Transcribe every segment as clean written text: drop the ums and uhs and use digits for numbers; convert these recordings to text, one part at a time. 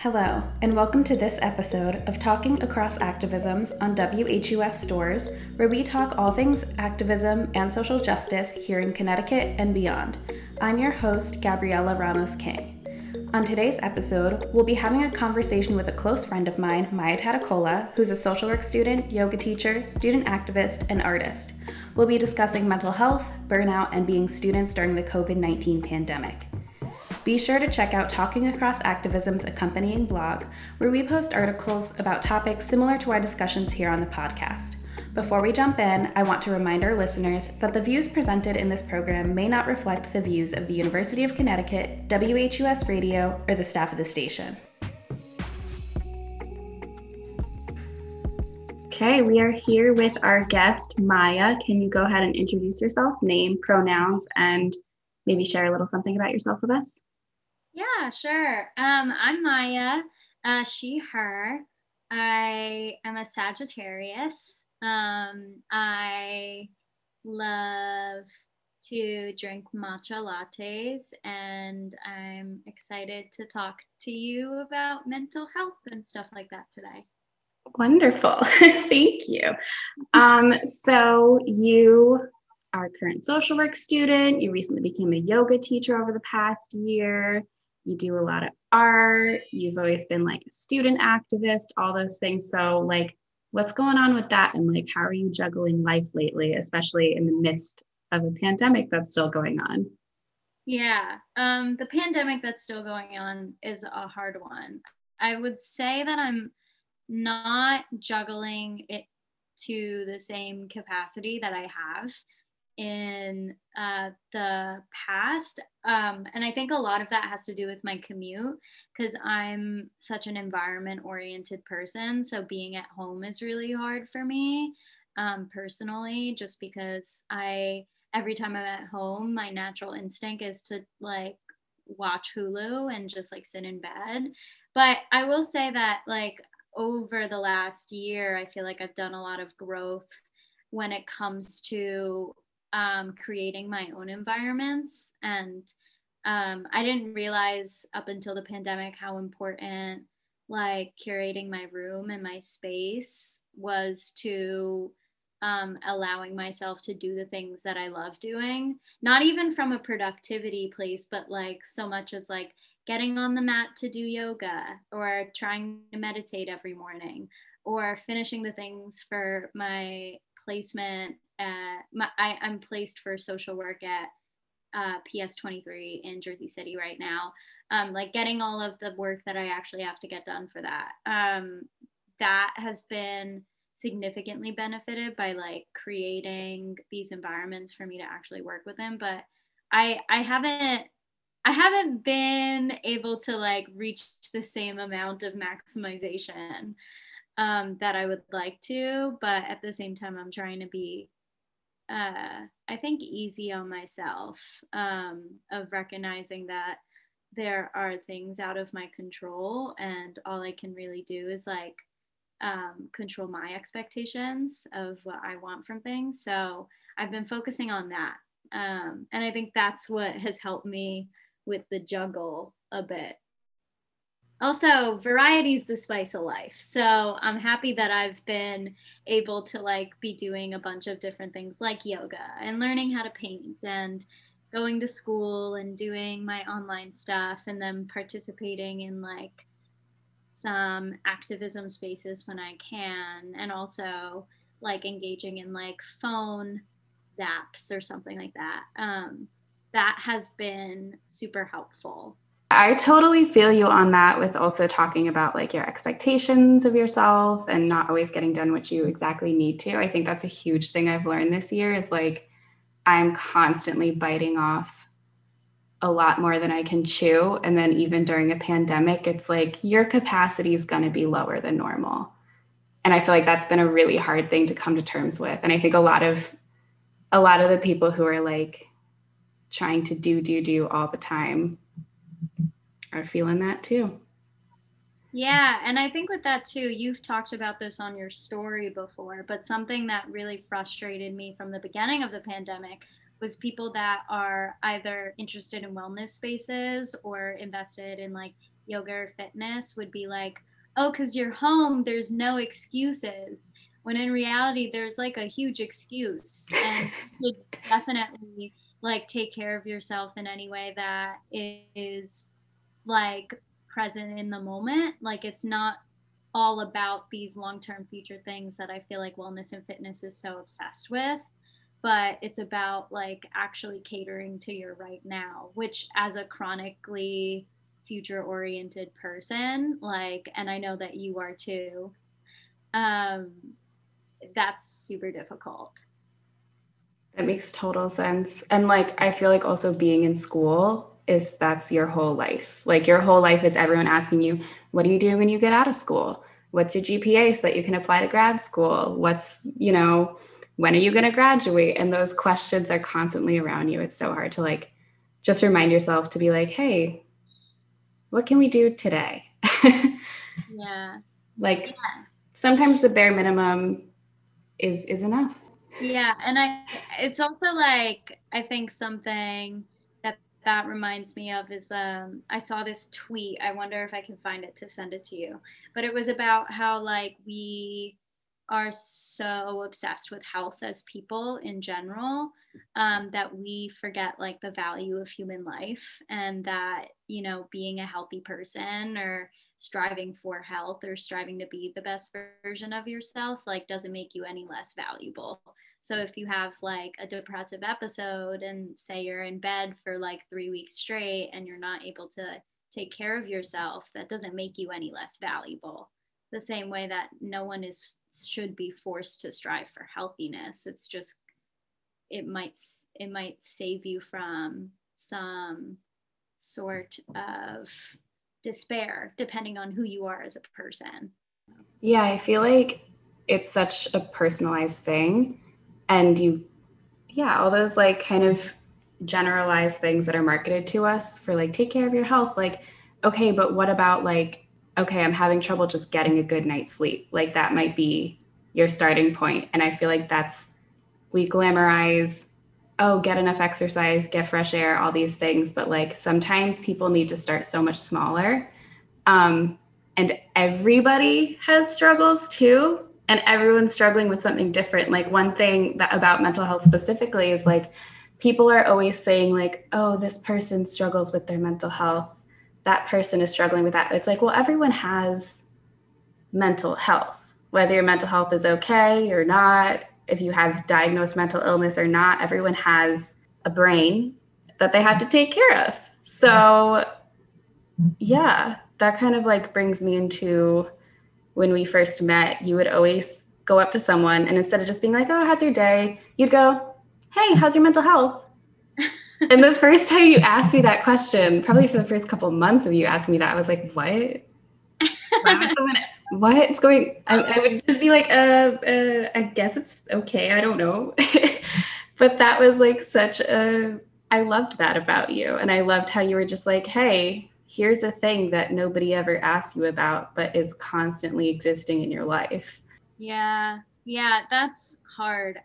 Hello, and welcome to this episode of Talking Across Activisms on WHUS Stores, where we talk all things activism and social justice here in Connecticut and beyond. I'm your host, Gabriela Ramos King. On today's episode, we'll be having a conversation with a close friend of mine, Maya Tatacola, who's a social work student, yoga teacher, student activist, and artist. We'll be discussing mental health, burnout, and being students during the COVID-19 pandemic. Be sure to check out Talking Across Activism's accompanying blog, where we post articles about topics similar to our discussions here on the podcast. Before we jump in, I want to remind our listeners that the views presented in this program may not reflect the views of the University of Connecticut, WHUS Radio, or the staff of the station. Okay, we are here with our guest, Maya. Can you go ahead and introduce yourself, name, pronouns, and maybe share a little something about yourself with us? Yeah, sure. I'm Maya, she, her. I am a Sagittarius. I love to drink matcha lattes, and I'm excited to talk to you about mental health and stuff like that today. Wonderful. Thank you. So you are a current social work student. You recently became a yoga teacher over the past year. You do a lot of art. You've always been like a student activist, all those things. So like, what's going on with that? And like, how are you juggling life lately, especially in the midst of a pandemic that's still going on? Yeah, the pandemic that's still going on is a hard one. I would say that I'm not juggling it to the same capacity that I have in the past. And I think a lot of that has to do with my commute because I'm such an environment oriented person. So being at home is really hard for me personally, just because every time I'm at home, my natural instinct is to like watch Hulu and just like sit in bed. But I will say that like over the last year, I feel like I've done a lot of growth when it comes to creating my own environments. And I didn't realize up until the pandemic how important like curating my room and my space was to allowing myself to do the things that I love doing, not even from a productivity place, but like so much as like getting on the mat to do yoga or trying to meditate every morning or finishing the things for my placement I'm placed for social work at PS23 in Jersey City right now. Like getting all of the work that I actually have to get done for that. That has been significantly benefited by like creating these environments for me to actually work with them. But I haven't been able to like reach the same amount of maximization that I would like to, but at the same time, I'm trying to be, I think, easy on myself of recognizing that there are things out of my control, and all I can really do is like control my expectations of what I want from things. So I've been focusing on that. And I think that's what has helped me with the juggle a bit. Also, variety is the spice of life. So I'm happy that I've been able to like be doing a bunch of different things like yoga and learning how to paint and going to school and doing my online stuff and then participating in like some activism spaces when I can, and also like engaging in like phone zaps or something like that. That has been super helpful. I totally feel you on that with also talking about like your expectations of yourself and not always getting done what you exactly need to. I think that's a huge thing I've learned this year is like I'm constantly biting off a lot more than I can chew. And then even during a pandemic, it's like your capacity is going to be lower than normal. And I feel like that's been a really hard thing to come to terms with. And I think a lot of the people who are like trying to do all the time are feeling that too. Yeah, and I think with that too, you've talked about this on your story before, but something that really frustrated me from the beginning of the pandemic was people that are either interested in wellness spaces or invested in like yoga or fitness would be like, oh, because you're home, there's no excuses. When in reality, there's like a huge excuse, and you should definitely like take care of yourself in any way that is like present in the moment. Like it's not all about these long-term future things that I feel like wellness and fitness is so obsessed with, but it's about like actually catering to your right now, which as a chronically future oriented person, like, and I know that you are too, um, that's super difficult. That makes total sense. And like, I feel like also being in school is that's your whole life. Like, your whole life is everyone asking you, what do you do when you get out of school? What's your GPA so that you can apply to grad school? What's, when are you going to graduate? And those questions are constantly around you. It's so hard to like just remind yourself to be like, hey, what can we do today? Yeah. Like, Yeah. sometimes the bare minimum is enough. Yeah, and it's also like I think something that reminds me of is I saw this tweet. I wonder if I can find it to send it to you. But it was about how like we are so obsessed with health as people in general, that we forget like the value of human life, and that, being a healthy person or striving for health or striving to be the best version of yourself like doesn't make you any less valuable. So if you have like a depressive episode and say you're in bed for like 3 weeks straight and you're not able to take care of yourself, that doesn't make you any less valuable. The same way that no one should be forced to strive for healthiness. It's just it might save you from some sort of despair depending on who you are as a person. Yeah, I feel like it's such a personalized thing. And all those like kind of generalized things that are marketed to us for like, take care of your health. Like, okay, but what about like, okay, I'm having trouble just getting a good night's sleep. Like, that might be your starting point. And I feel like we glamorize, oh, get enough exercise, get fresh air, all these things. But like, sometimes people need to start so much smaller. And everybody has struggles too. And everyone's struggling with something different. Like, one thing that about mental health specifically is like, people are always saying like, oh, this person struggles with their mental health. That person is struggling with that. It's like, well, everyone has mental health, whether your mental health is okay or not, if you have diagnosed mental illness or not, everyone has a brain that they have to take care of. So yeah, that kind of like brings me into when we first met. You would always go up to someone and instead of just being like, oh, how's your day? You'd go, hey, how's your mental health? And the first time you asked me that question, probably for the first couple of months of you asking me that, I was like, what? What's going? I would just be like, I guess it's okay. I don't know. But that was like I loved that about you. And I loved how you were just like, hey, here's a thing that nobody ever asks you about, but is constantly existing in your life. Yeah. Yeah, that's hard.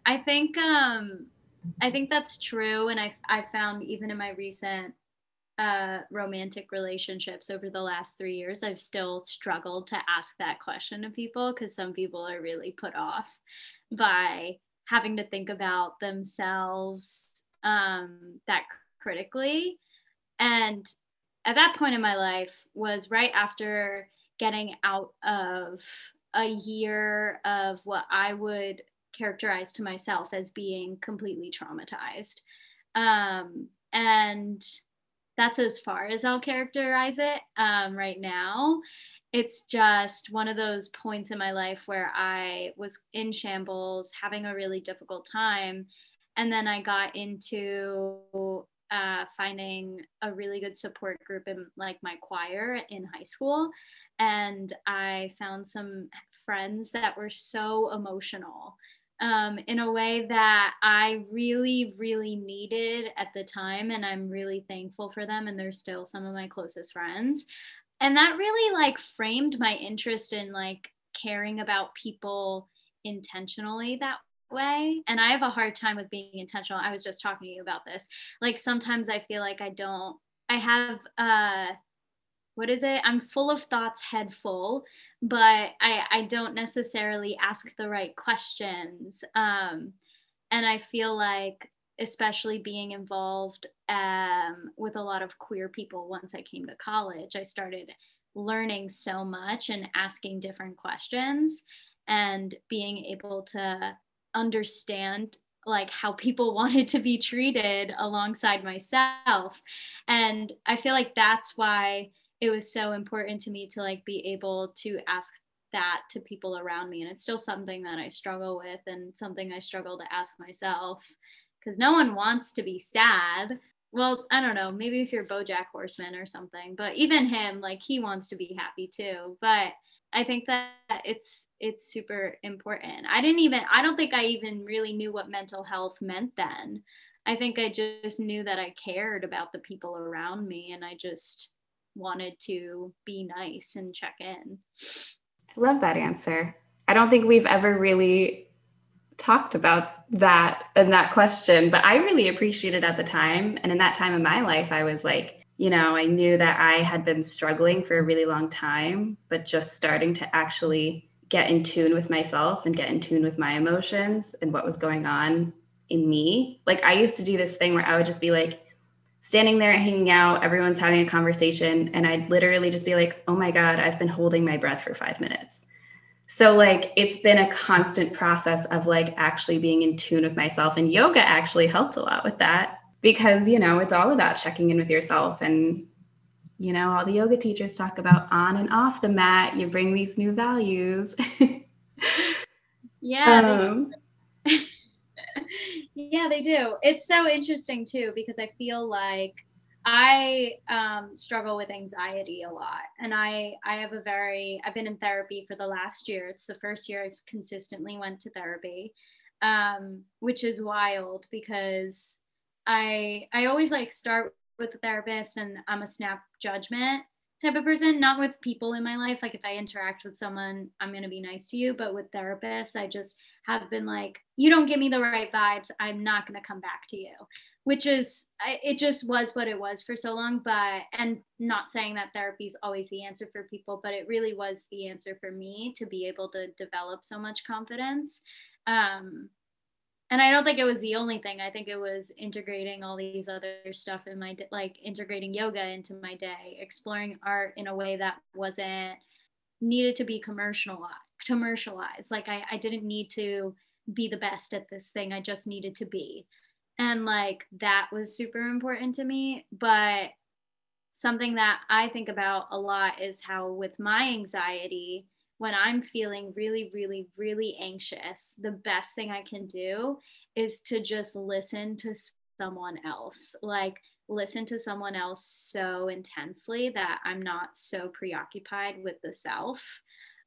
I think that's true. And I found even in my recent romantic relationships over the last 3 years, I've still struggled to ask that question to people because some people are really put off by having to think about themselves that critically. And at that point in my life was right after getting out of a year of what I would characterize to myself as being completely traumatized. And that's as far as I'll characterize it right now. It's just one of those points in my life where I was in shambles, having a really difficult time. And then I got into finding a really good support group in like my choir in high school. And I found some friends that were so emotional in a way that I really, really needed at the time. And I'm really thankful for them. And they're still some of my closest friends. And that really like framed my interest in like caring about people intentionally that way. And I have a hard time with being intentional. I was just talking to you about this. Like sometimes I feel like I have what is it? I'm full of thoughts, head full, but I don't necessarily ask the right questions. And I feel like, especially being involved with a lot of queer people once I came to college, I started learning so much and asking different questions and being able to understand like how people wanted to be treated alongside myself. And I feel like that's why it was so important to me to like be able to ask that to people around me. And it's still something that I struggle with and something I struggle to ask myself, because no one wants to be sad. Well, I don't know, maybe if you're BoJack Horseman or something, but even him, like, he wants to be happy too. But I think that it's super important. I don't think I even really knew what mental health meant then. I think I just knew that I cared about the people around me and I just wanted to be nice and check in. I love that answer. I don't think we've ever really talked about that and that question, but I really appreciated it at the time. And in that time of my life, I was like, I knew that I had been struggling for a really long time, but just starting to actually get in tune with myself and get in tune with my emotions and what was going on in me. Like, I used to do this thing where I would just be like standing there hanging out, everyone's having a conversation, and I'd literally just be like, oh my God, I've been holding my breath for 5 minutes. So like, it's been a constant process of like actually being in tune with myself, and yoga actually helped a lot with that because, it's all about checking in with yourself. And, all the yoga teachers talk about on and off the mat, you bring these new values. Yeah. Yeah, they do. It's so interesting too, because I feel like I struggle with anxiety a lot. And I've been in therapy for the last year. It's the first year I consistently went to therapy, which is wild because I always like start with the therapist and I'm a snap judgment type of person, not with people in my life. Like if I interact with someone, I'm going to be nice to you. But with therapists, I just have been like, you don't give me the right vibes, I'm not going to come back to you, which is, it just was what it was for so long. But, and not saying that therapy is always the answer for people, but it really was the answer for me to be able to develop so much confidence. And I don't think it was the only thing. I think it was integrating all these other stuff in my, like integrating yoga into my day, exploring art in a way that wasn't needed to be commercialized. Like I didn't need to be the best at this thing. I just needed to be. And like, that was super important to me. But something that I think about a lot is how with my anxiety, when I'm feeling really, really, really anxious, the best thing I can do is to just listen to someone else. Like, listen to someone else so intensely that I'm not so preoccupied with the self.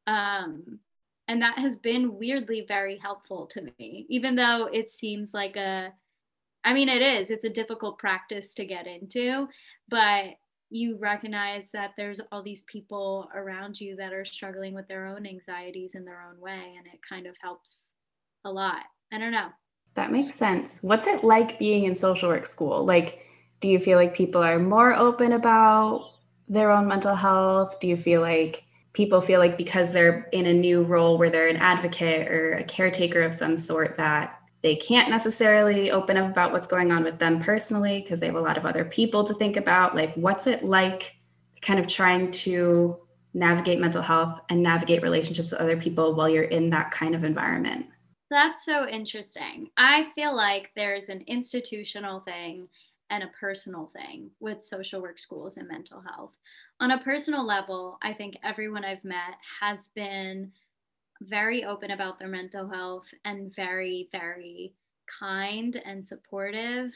And that has been weirdly very helpful to me, even though it seems like it's a difficult practice to get into, but you recognize that there's all these people around you that are struggling with their own anxieties in their own way, and it kind of helps a lot. I don't know. That makes sense. What's it like being in social work school? Like, do you feel like people are more open about their own mental health? Do you feel like people feel like because they're in a new role where they're an advocate or a caretaker of some sort that they can't necessarily open up about what's going on with them personally because they have a lot of other people to think about? Like, what's it like kind of trying to navigate mental health and navigate relationships with other people while you're in that kind of environment? That's so interesting. I feel like there's an institutional thing and a personal thing with social work schools and mental health. On a personal level, I think everyone I've met has been very open about their mental health and very, very kind and supportive.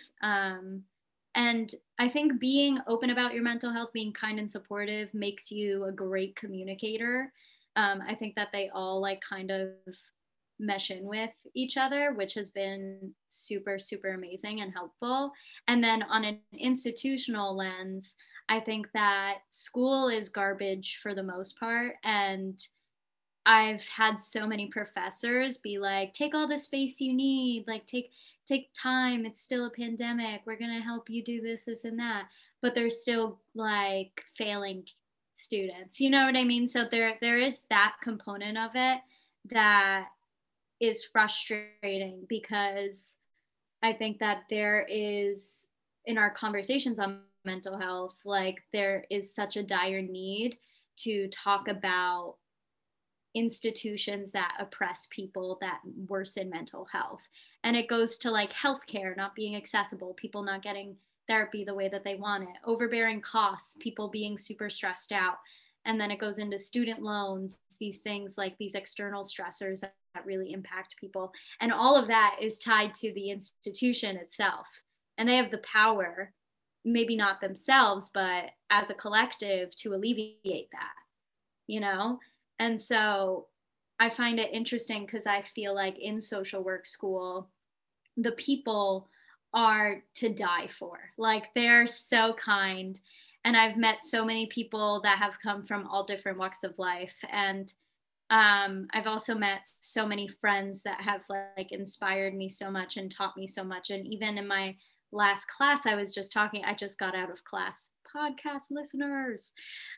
And I think being open about your mental health, being kind and supportive, makes you a great communicator. I think that they all like kind of mesh in with each other, which has been super, super amazing and helpful. And then on an institutional lens, I think that school is garbage for the most part. And I've had so many professors be like, take all the space you need, like take time. It's still a pandemic. We're gonna help you do this, this, and that. But they're still like failing students. You know what I mean? So there is that component of it that is frustrating, because I think that there is, in our conversations on mental health, like there is such a dire need to talk about institutions that oppress people, that worsen mental health. And it goes to like healthcare not being accessible, people not getting therapy the way that they want it, overbearing costs, people being super stressed out. And then it goes into student loans, these things like these external stressors that really impact people. And all of that is tied to the institution itself. And they have the power, maybe not themselves, but as a collective, to alleviate that, you know? And so I find it interesting because I feel like in social work school, the people are to die for. Like they're so kind. And I've met so many people that have come from all different walks of life. And I've also met so many friends that have like inspired me so much and taught me so much. And even in my last class, I just got out of class. Podcast listeners.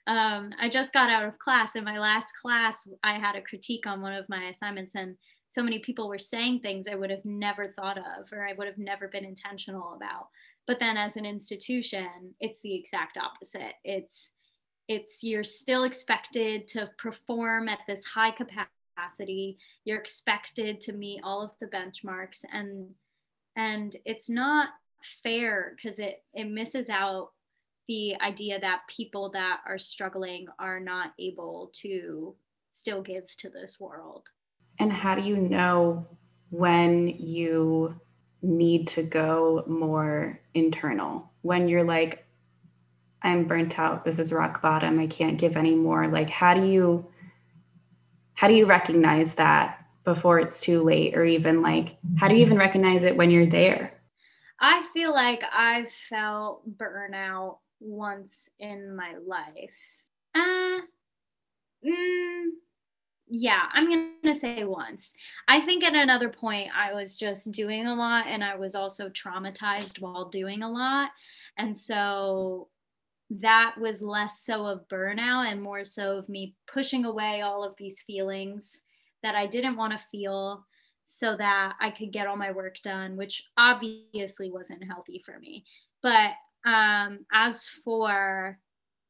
I just got out of class. In my last class, I had a critique on one of my assignments, and so many people were saying things I would have never thought of, or I would have never been intentional about. But then as an institution, it's the exact opposite. It's you're still expected to perform at this high capacity. You're expected to meet all of the benchmarks, and it's not fair because it misses out the idea that people that are struggling are not able to still give to this world. And how do you know when you need to go more internal? When you're like, I'm burnt out, this is rock bottom, I can't give anymore. Like, how do you recognize that before it's too late? Or even like, how do you even recognize it when you're there? I feel like I've felt burnout once in my life. Yeah, I'm going to say once. I think at another point I was just doing a lot, and I was also traumatized while doing a lot. And so that was less so of burnout and more so of me pushing away all of these feelings that I didn't want to feel so that I could get all my work done, which obviously wasn't healthy for me. But as for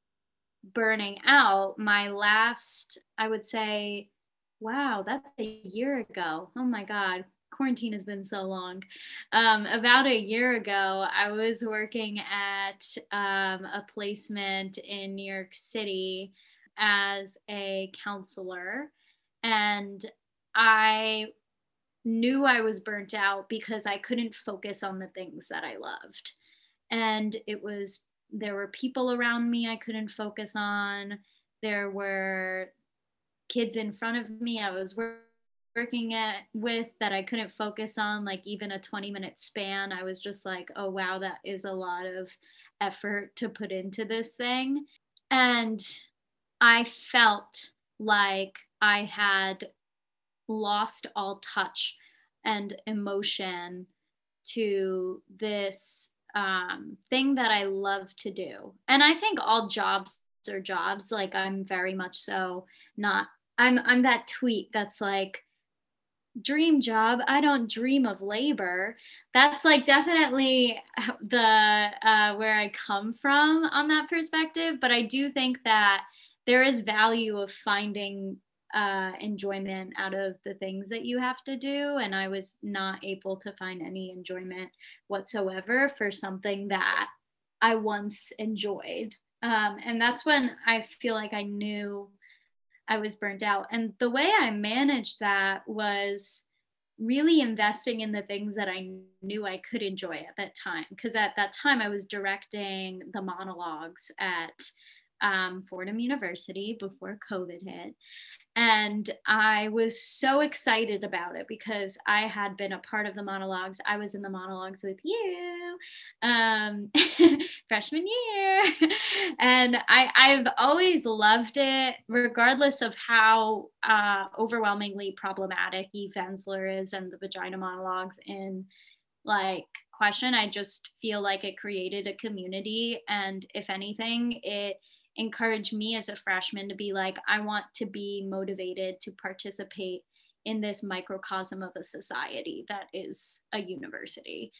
burning out, my last, I would say, wow, that's a year ago. Oh my God, quarantine has been so long. About a year ago, I was working at a placement in New York City as a counselor, and I knew I was burnt out because I couldn't focus on the things that I loved. And there were people around me I couldn't focus on. There were kids in front of me I was working with that I couldn't focus on, like even a 20-minute span. I was just like, oh wow, that is a lot of effort to put into this thing. And I felt like I had lost all touch and emotion to this thing that I love to do. And I think all jobs are jobs. Like I'm very much so not, I'm that tweet that's like, dream job, I don't dream of labor. That's like definitely the where I come from on that perspective. But I do think that there is value of finding enjoyment out of the things that you have to do, and I was not able to find any enjoyment whatsoever for something that I once enjoyed. And that's when I feel like I knew I was burnt out. And the way I managed that was really investing in the things that I knew I could enjoy at that time. Because at that time, I was directing the monologues at Fordham University before COVID hit. And I was so excited about it because I had been a part of the monologues. I was in the monologues with you freshman year. And I've always loved it, regardless of how overwhelmingly problematic Eve Ensler is and the vagina monologues in like question. I just feel like it created a community. And if anything, it encouraged me as a freshman to be like, I want to be motivated to participate in this microcosm of a society that is a university.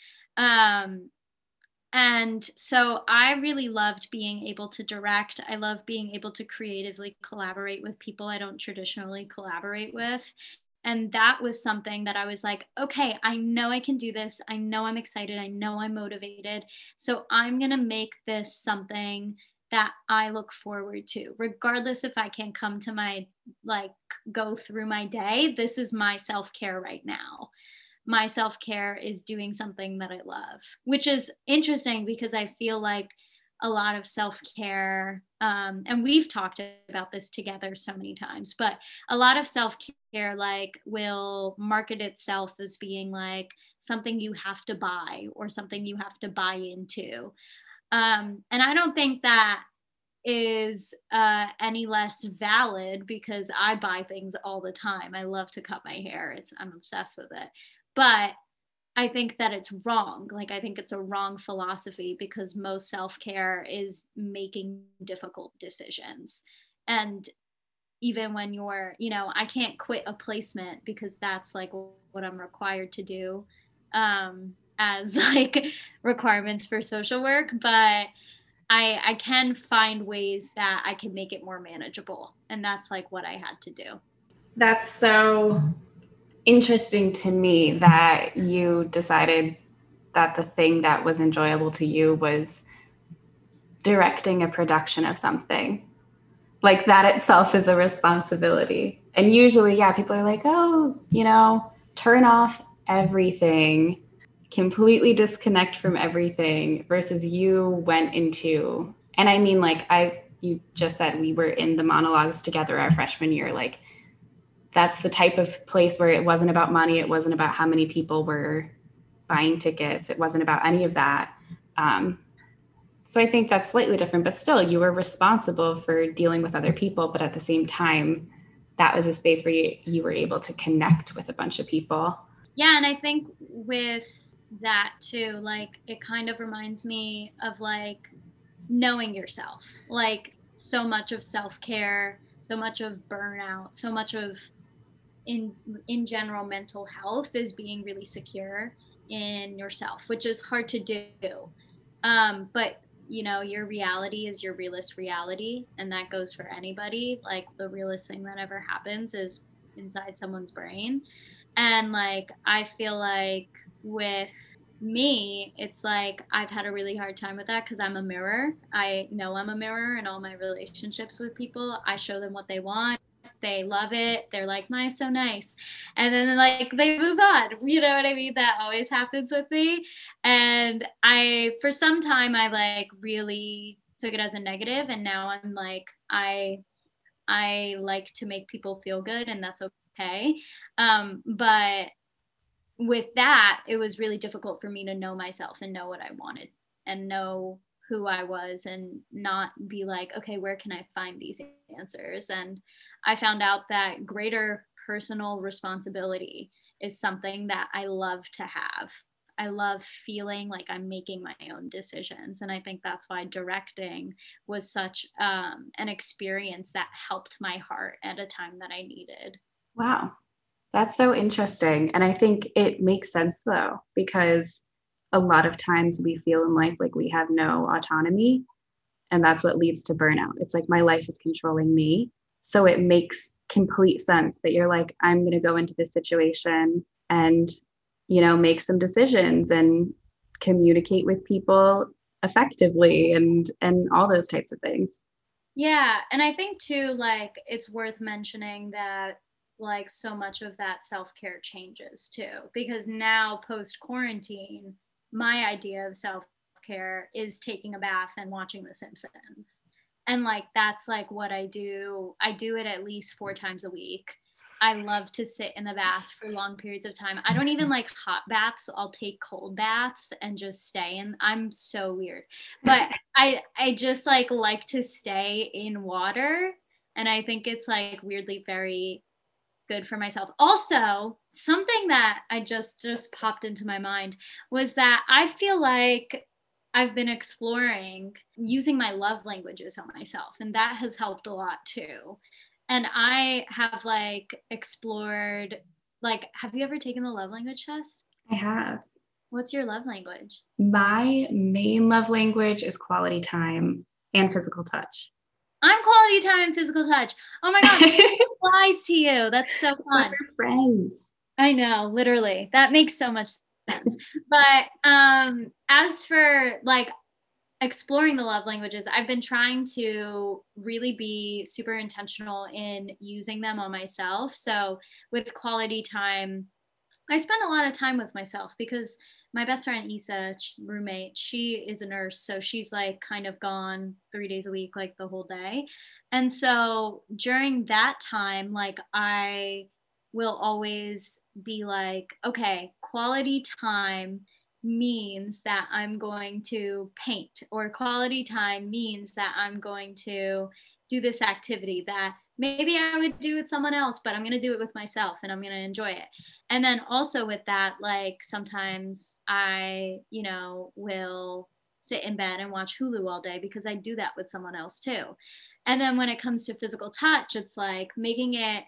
And so I really loved being able to direct. I love being able to creatively collaborate with people I don't traditionally collaborate with. And that was something that I was like, okay, I know I can do this. I know I'm excited. I know I'm motivated. So I'm going to make this something that I look forward to, regardless if I can come to my, like, go through my day. This is my self care right now. My self-care is doing something that I love, which is interesting because I feel like a lot of self-care, and we've talked about this together so many times, but a lot of self-care like will market itself as being like something you have to buy or something you have to buy into. And I don't think that is any less valid because I buy things all the time. I love to cut my hair. I'm obsessed with it. But I think that it's wrong. Like, I think it's a wrong philosophy because most self-care is making difficult decisions. And even when you're, I can't quit a placement because that's like what I'm required to do as like requirements for social work. But I can find ways that I can make it more manageable. And that's like what I had to do. That's so interesting to me that you decided that the thing that was enjoyable to you was directing a production of something. Like that itself is a responsibility. And usually, yeah, people are like, oh, turn off everything, completely disconnect from everything, versus you went into, and I mean, like you just said, we were in the monologues together our freshman year. Like that's the type of place where it wasn't about money. It wasn't about how many people were buying tickets. It wasn't about any of that. So I think that's slightly different, but still you were responsible for dealing with other people. But at the same time, that was a space where you were able to connect with a bunch of people. Yeah. And I think with that too, like it kind of reminds me of like knowing yourself, like so much of self-care, so much of burnout, so much of in general mental health is being really secure in yourself, which is hard to do. But your reality is your realist reality, and that goes for anybody. Like the realest thing that ever happens is inside someone's brain. And like I feel like with me, it's like I've had a really hard time with that because I'm a mirror. I know I'm a mirror in all my relationships with people. I show them what they want. They love it. They're like, "Mine's so nice." And then like they move on. You know what I mean? That always happens with me. And for some time, I like really took it as a negative. And now I'm like, I like to make people feel good, and that's okay. But with that, it was really difficult for me to know myself and know what I wanted and know who I was and not be like, okay, where can I find these answers? And I found out that greater personal responsibility is something that I love to have. I love feeling like I'm making my own decisions. And I think that's why directing was such an experience that helped my heart at a time that I needed. Wow. That's so interesting. And I think it makes sense though, because a lot of times we feel in life like we have no autonomy. And that's what leads to burnout. It's like my life is controlling me. So it makes complete sense that you're like, I'm going to go into this situation and, make some decisions and communicate with people effectively and all those types of things. Yeah. And I think too, like, it's worth mentioning that like so much of that self-care changes too, because now post quarantine, my idea of self-care is taking a bath and watching The Simpsons. And like that's like what I do. I do it at least 4 times a week. I love to sit in the bath for long periods of time. I don't even like hot baths. I'll take cold baths and just stay in. I'm so weird. But I just like to stay in water, and I think it's like weirdly very good for myself. Also, something that I just popped into my mind was that I feel like I've been exploring using my love languages on myself, and that has helped a lot too. And I have like explored, like, have you ever taken the love language test? I have. What's your love language? My main love language is quality time and physical touch. I'm quality time and physical touch. Oh my God, it applies to you. That's so That's why fun. we're friends. I know, literally. That makes so much sense. But as for like exploring the love languages, I've been trying to really be super intentional in using them on myself. So with quality time, I spend a lot of time with myself because my best friend Isa, roommate, she is a nurse, so she's like kind of gone 3 days a week, like the whole day. And so during that time, like I will always be like, okay, quality time means that I'm going to paint, or quality time means that I'm going to do this activity that maybe I would do with someone else, but I'm going to do it with myself and I'm going to enjoy it. And then also with that, like sometimes I, will sit in bed and watch Hulu all day because I do that with someone else too. And then when it comes to physical touch, it's like making it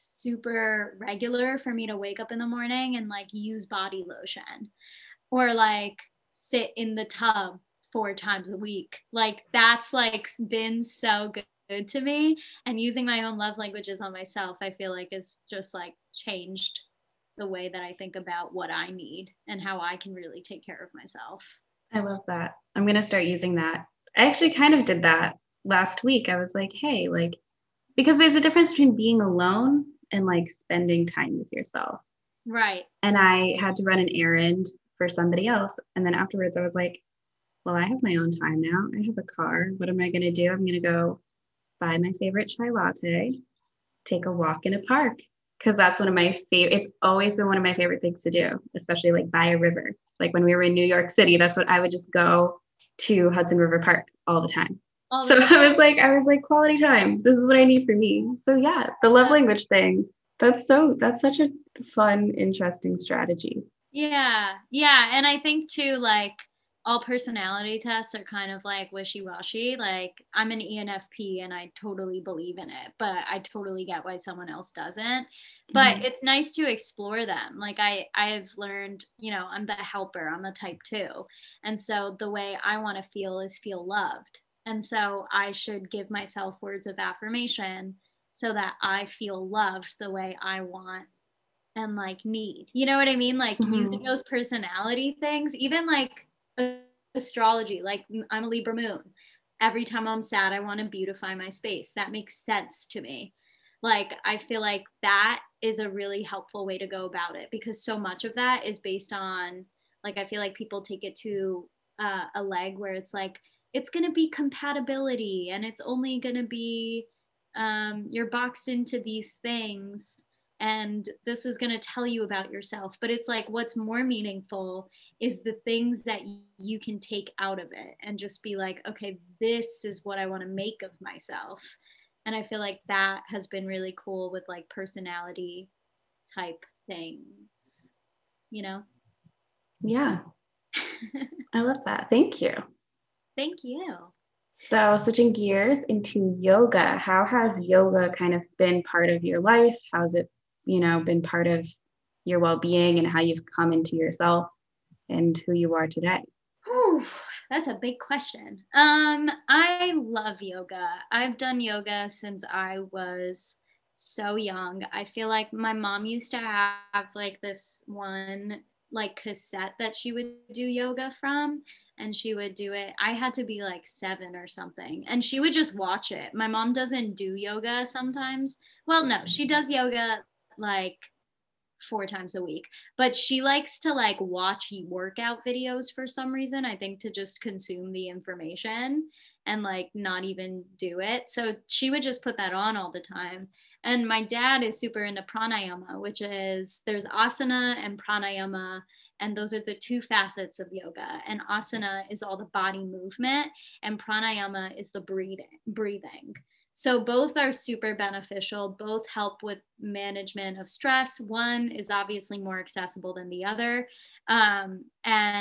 super regular for me to wake up in the morning and like use body lotion, or like sit in the tub 4 times a week. Like that's like been so good to me. And using my own love languages on myself, I feel like it's just like changed the way that I think about what I need and how I can really take care of myself. I love that. I'm going to start using that. I actually kind of did that last week. I was like, hey, like, because there's a difference between being alone and like spending time with yourself. Right. And I had to run an errand for somebody else. And then afterwards, I was like, well, I have my own time now. I have a car. What am I going to do? I'm going to go buy my favorite chai latte, take a walk in a park. Because that's one of my favorite, it's always been one of my favorite things to do, especially like by a river. Like when we were in New York City, that's what I would just go to Hudson River Park all the time. So I was like, quality time. This is what I need for me. So yeah, the love language thing. That's such a fun, interesting strategy. Yeah. Yeah. And I think too, like all personality tests are kind of like wishy-washy. Like I'm an ENFP and I totally believe in it, but I totally get why someone else doesn't. But it's nice to explore them. Like I've learned, I'm the helper, I'm a type 2. And so the way I want to feel is feel loved. And so I should give myself words of affirmation so that I feel loved the way I want and like need. You know what I mean? Like using those personality things, even like astrology, like I'm a Libra moon. Every time I'm sad, I want to beautify my space. That makes sense to me. Like, I feel like that is a really helpful way to go about it because so much of that is based on, like, I feel like people take it to a leg where it's like, it's going to be compatibility and it's only going to be, you're boxed into these things and this is going to tell you about yourself. But it's like what's more meaningful is the things that you can take out of it and just be like, okay, this is what I want to make of myself. And I feel like that has been really cool with like personality type things, you know? Yeah. I love that. Thank you. Thank you. So switching gears into yoga, how has yoga kind of been part of your life? How's it, been part of your well-being and how you've come into yourself and who you are today? Whew, that's a big question. I love yoga. I've done yoga since I was so young. I feel like my mom used to have like this one like cassette that she would do yoga from, and she would do it. I had to be like 7 or something, and she would just watch it. My mom doesn't do yoga sometimes. Well, no, she does yoga like 4 times a week, but she likes to like watch workout videos for some reason, I think to just consume the information and like not even do it. So she would just put that on all the time. And my dad is super into pranayama, which is there's asana and pranayama, and those are the two facets of yoga. And asana is all the body movement and pranayama is the breathing. So both are super beneficial, both help with management of stress. One is obviously more accessible than the other. And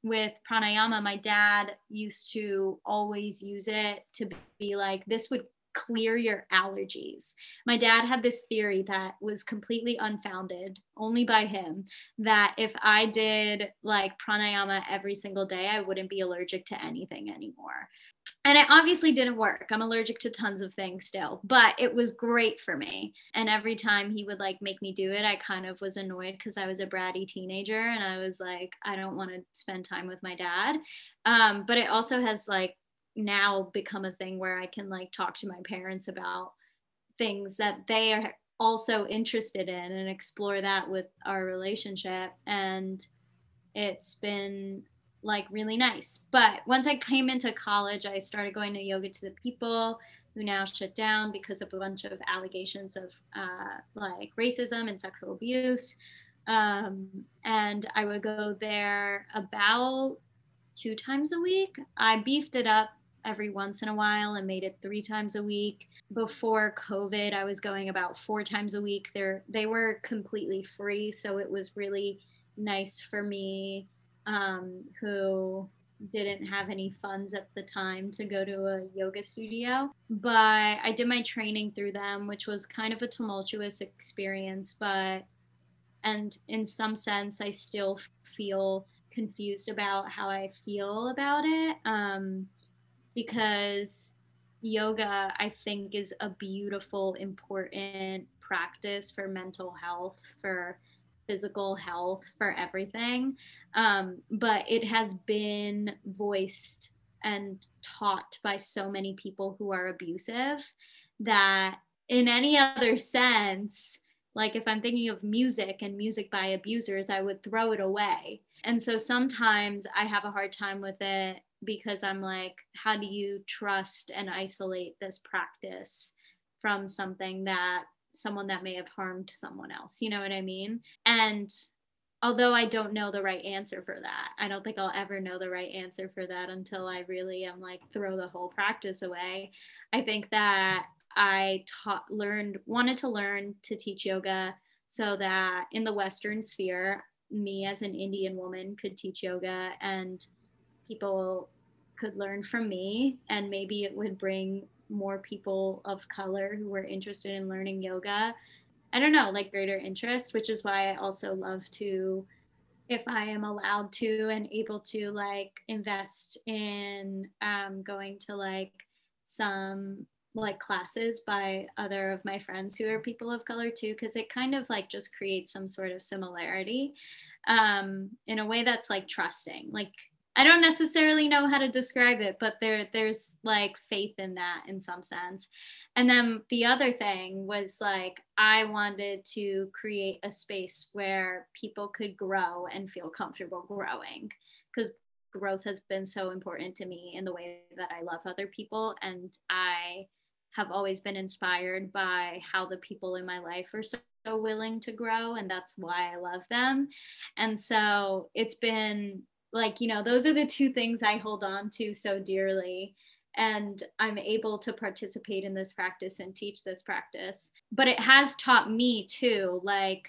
with pranayama, my dad used to always use it to be like, this would clear your allergies. My dad had this theory that was completely unfounded, only by him, that if I did like pranayama every single day, I wouldn't be allergic to anything anymore. And it obviously didn't work. I'm allergic to tons of things still, but it was great for me. And every time he would like make me do it, I kind of was annoyed because I was a bratty teenager and I was like, I don't want to spend time with my dad. But it also has like now become a thing where I can like talk to my parents about things that they are also interested in and explore that with our relationship. And it's been like really nice. But once I came into college, I started going to Yoga to the People, who now shut down because of a bunch of allegations of like racism and sexual abuse. And I would go there about 2 times a week. I beefed it up every once in a while and made it 3 times a week. Before COVID, I was going about 4 times a week. They were completely free, so it was really nice for me, who didn't have any funds at the time to go to a yoga studio. But I did my training through them, which was kind of a tumultuous experience, and in some sense, I still feel confused about how I feel about it, because yoga, I think, is a beautiful, important practice for mental health, for physical health, for everything. But it has been voiced and taught by so many people who are abusive that in any other sense, like if I'm thinking of music and music by abusers, I would throw it away. And so sometimes I have a hard time with it because I'm like, how do you trust and isolate this practice from something that someone that may have harmed someone else? You know what I mean? And although I don't know the right answer for that, I don't think I'll ever know the right answer for that until I really am like, throw the whole practice away. I think that I wanted to learn to teach yoga so that in the Western sphere, me as an Indian woman could teach yoga and people could learn from me, and maybe it would bring more people of color who were interested in learning yoga, I don't know, like greater interest, which is why I also love to, if I am allowed to and able to, like invest in going to like some like classes by other of my friends who are people of color too, because it kind of like just creates some sort of similarity, in a way that's like trusting. Like I don't necessarily know how to describe it, but there's like faith in that in some sense. And then the other thing was like, I wanted to create a space where people could grow and feel comfortable growing, because growth has been so important to me in the way that I love other people. And I have always been inspired by how the people in my life are so willing to grow. And that's why I love them. And so it's been like, you know, those are the 2 things I hold on to so dearly. And I'm able to participate in this practice and teach this practice. But it has taught me too, like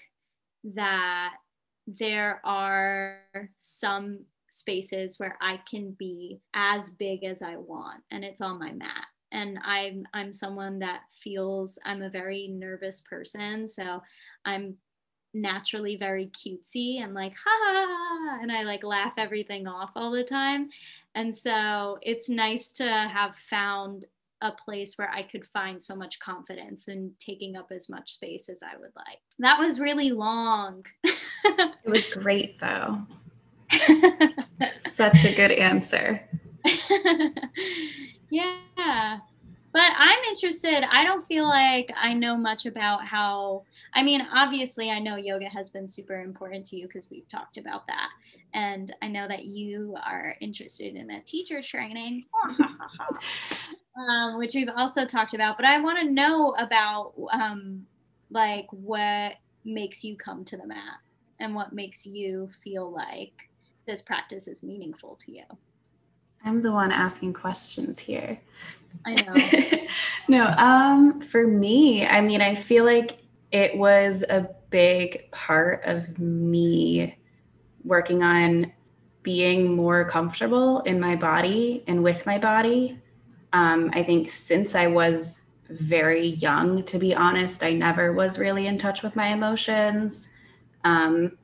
that there are some spaces where I can be as big as I want, and it's on my mat. And I'm someone that feels, I'm a very nervous person, so I'm naturally very cutesy and like ha, and I like laugh everything off all the time. And so it's nice to have found a place where I could find so much confidence in taking up as much space as I would like. That was really long. It was great though. Such a good answer. Yeah. But I'm interested. I don't feel like I know much about how, I mean, obviously, I know yoga has been super important to you because we've talked about that. And I know that you are interested in that teacher training, which we've also talked about. But I want to know about like what makes you come to the mat and what makes you feel like this practice is meaningful to you. I'm the one asking questions here. I know. No, for me, I mean, I feel like it was a big part of me working on being more comfortable in my body and with my body. I think since I was very young, to be honest, I never was really in touch with my emotions. And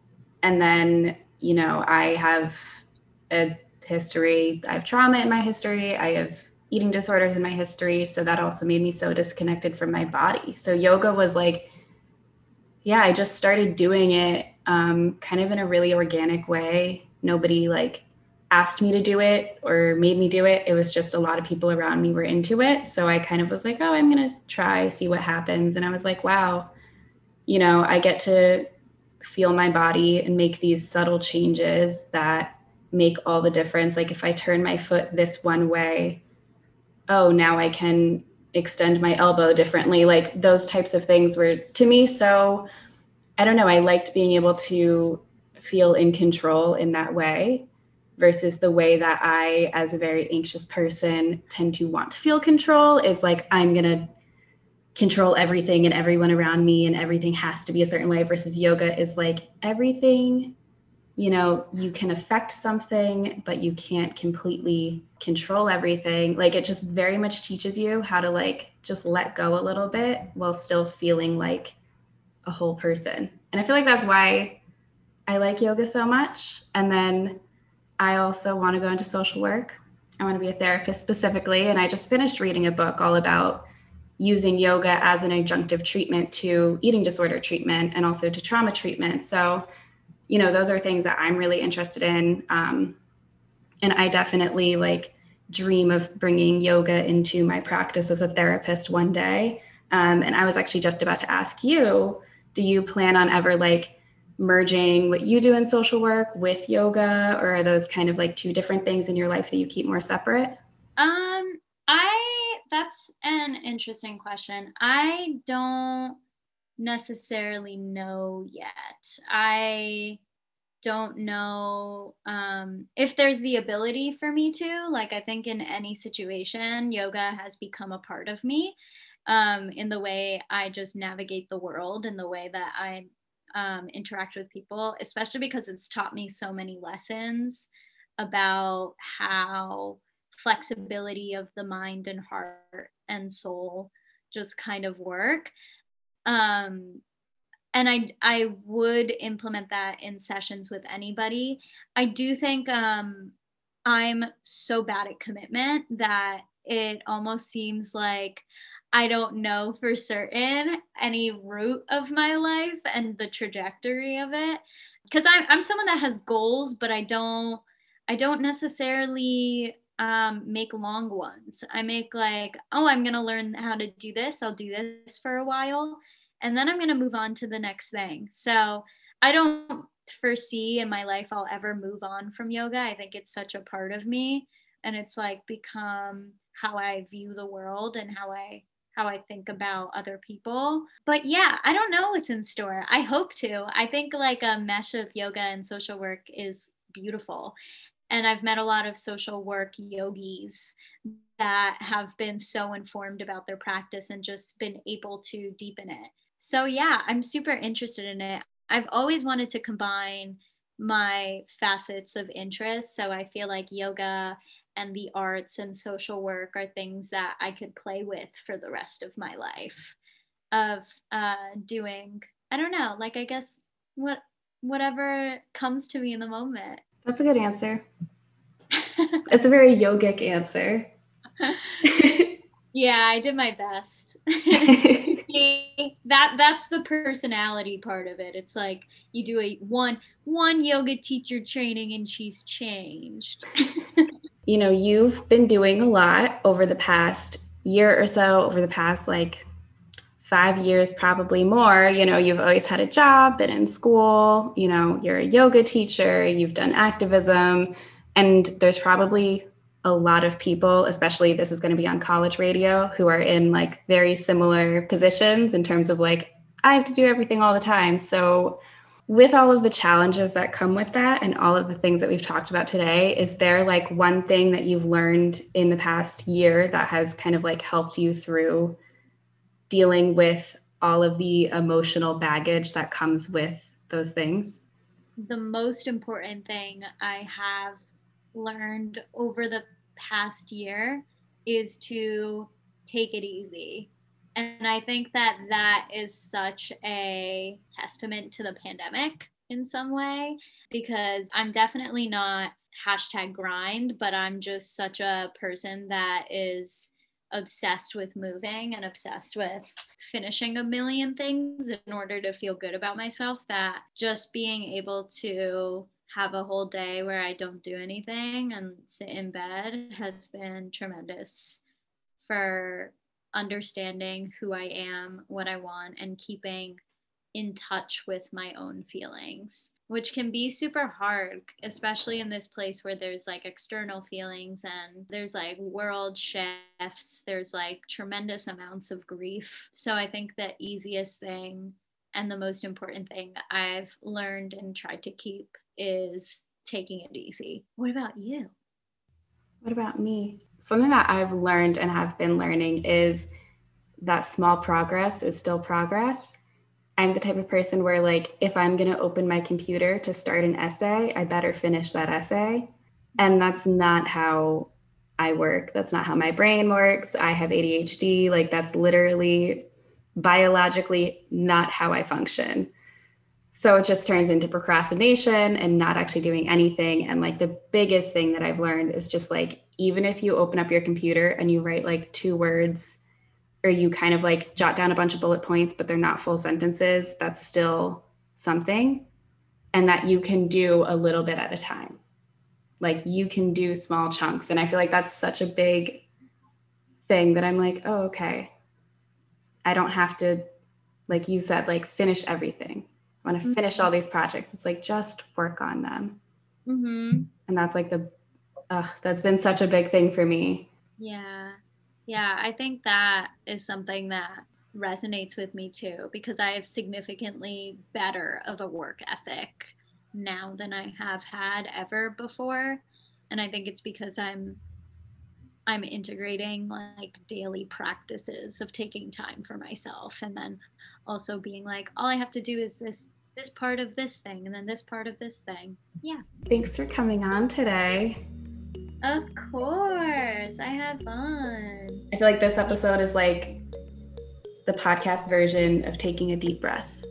then, you know, I have a history, I have trauma in my history, I have eating disorders in my history. So that also made me so disconnected from my body. So yoga was like, yeah, I just started doing it kind of in a really organic way. Nobody like asked me to do it or made me do it. It was just a lot of people around me were into it. So I kind of was like, oh, I'm going to try, see what happens. And I was like, wow, you know, I get to feel my body and make these subtle changes that make all the difference. Like if I turn my foot this one way, oh, now I can extend my elbow differently. Like those types of things were to me so, I don't know, I liked being able to feel in control in that way versus the way that I, as a very anxious person, tend to want to feel control is like, I'm going to control everything and everyone around me and everything has to be a certain way versus yoga is like everything, you know, you can affect something, but you can't completely control everything. Like it just very much teaches you how to like just let go a little bit while still feeling like a whole person. And I feel like that's why I like yoga so much. And then I also want to go into social work. I want to be a therapist specifically. And I just finished reading a book all about using yoga as an adjunctive treatment to eating disorder treatment and also to trauma treatment. So, you know, those are things that I'm really interested in. And I definitely like dream of bringing yoga into my practice as a therapist one day. And I was actually just about to ask you, do you plan on ever like merging what you do in social work with yoga, or are those kind of like two different things in your life that you keep more separate? That's an interesting question. I don't necessarily know yet. I don't know if there's the ability for me to. Like, I think in any situation, yoga has become a part of me in the way I just navigate the world, in the way that I interact with people, especially because it's taught me so many lessons about how flexibility of the mind and heart and soul just kind of work. Um, and I would implement that in sessions with anybody. I do think I'm so bad at commitment that it almost seems like I don't know for certain any route of my life and the trajectory of it. Because I'm someone that has goals, but I don't necessarily make long ones. I make like, oh, I'm gonna learn how to do this. I'll do this for a while, and then I'm gonna move on to the next thing. So I don't foresee in my life I'll ever move on from yoga. I think it's such a part of me, and it's like become how I view the world and how I think about other people. But yeah, I don't know what's in store. I hope to. I think like a mesh of yoga and social work is beautiful. And I've met a lot of social work yogis that have been so informed about their practice and just been able to deepen it. So yeah, I'm super interested in it. I've always wanted to combine my facets of interest. So I feel like yoga and the arts and social work are things that I could play with for the rest of my life of doing, I don't know, like I guess whatever comes to me in the moment. That's a good answer. It's a very yogic answer. Yeah, I did my best. That's the personality part of it. It's like you do a one yoga teacher training and she's changed. You know, you've been doing a lot over the past year or so, over the past like 5 years, probably more. You know, you've always had a job, been in school, you know, you're a yoga teacher, you've done activism, and there's probably a lot of people, especially this is going to be on college radio, who are in like very similar positions in terms of like, I have to do everything all the time. So with all of the challenges that come with that and all of the things that we've talked about today, is there like one thing that you've learned in the past year that has kind of like helped you through dealing with all of the emotional baggage that comes with those things? the most important thing I have learned over the past year is to take it easy. And I think that that is such a testament to the pandemic in some way, because I'm definitely not #grind, but I'm just such a person that is obsessed with moving and obsessed with finishing a million things in order to feel good about myself, that just being able to have a whole day where I don't do anything and sit in bed has been tremendous for understanding who I am, what I want, and keeping in touch with my own feelings, which can be super hard, especially in this place where there's like external feelings and there's like world shifts, there's like tremendous amounts of grief. So I think the easiest thing and the most important thing that I've learned and tried to keep is taking it easy. What about you? What about me? Something that I've learned and have been learning is that small progress is still progress. I'm the type of person where, like, if I'm going to open my computer to start an essay, I better finish that essay. And that's not how I work. That's not how my brain works. I have ADHD. Like, that's literally biologically not how I function. So it just turns into procrastination and not actually doing anything. And like the biggest thing that I've learned is just like, even if you open up your computer and you write like 2 words, or you kind of like jot down a bunch of bullet points, but they're not full sentences, that's still something. And that you can do a little bit at a time. Like you can do small chunks. And I feel like that's such a big thing that I'm like, oh, okay. I don't have to, like you said, like finish everything. I want to finish all these projects. It's like, just work on them. Mm-hmm. And that's like that's been such a big thing for me. Yeah. Yeah, I think that is something that resonates with me too, because I have significantly better of a work ethic now than I have had ever before. And I think it's because I'm integrating like daily practices of taking time for myself, and then also being like, all I have to do is this part of this thing and then this part of this thing. Yeah. Thanks for coming on today. Of course. I had fun. I feel like this episode is like the podcast version of taking a deep breath.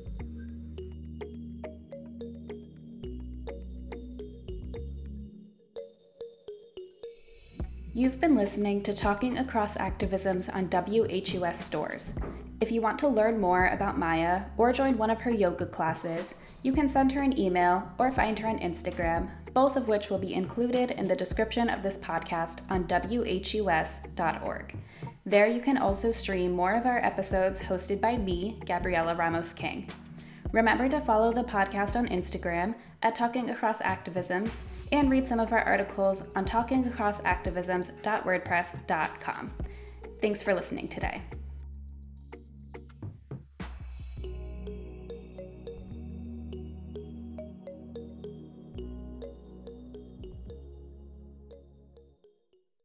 You've been listening to Talking Across Activisms on WHUS Stores. If you want to learn more about Maya or join one of her yoga classes, you can send her an email or find her on Instagram, both of which will be included in the description of this podcast on WHUS.org. There you can also stream more of our episodes hosted by me, Gabriella Ramos King. Remember to follow the podcast on Instagram at Talking Across Activisms and read some of our articles on talkingacrossactivisms.wordpress.com. Thanks for listening today.